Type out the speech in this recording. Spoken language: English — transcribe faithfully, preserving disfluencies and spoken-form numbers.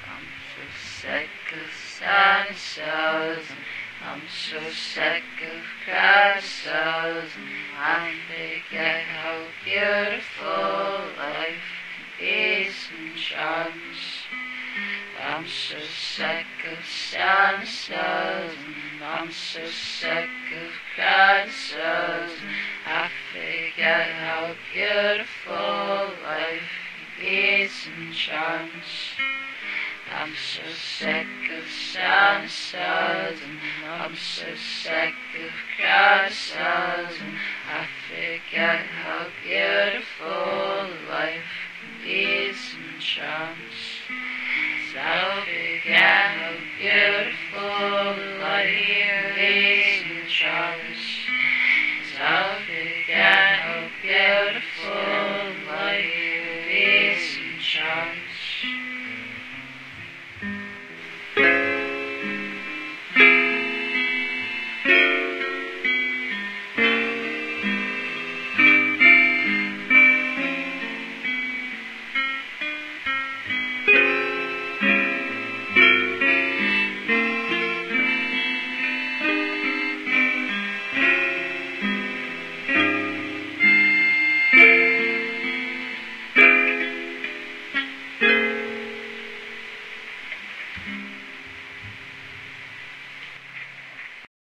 I'm so sick of sinuses, I'm so sick of crashes, and I forget how beautiful life can be sometimes. I'm so sick of sinuses, and I'm so sick of crashes, I forget how beautiful life can be sometimes. I'm so sick of sinuses, and I'm so sick of crashes, and I forget how beautiful life can be sometimes. I forget how beautiful life can be sometimes.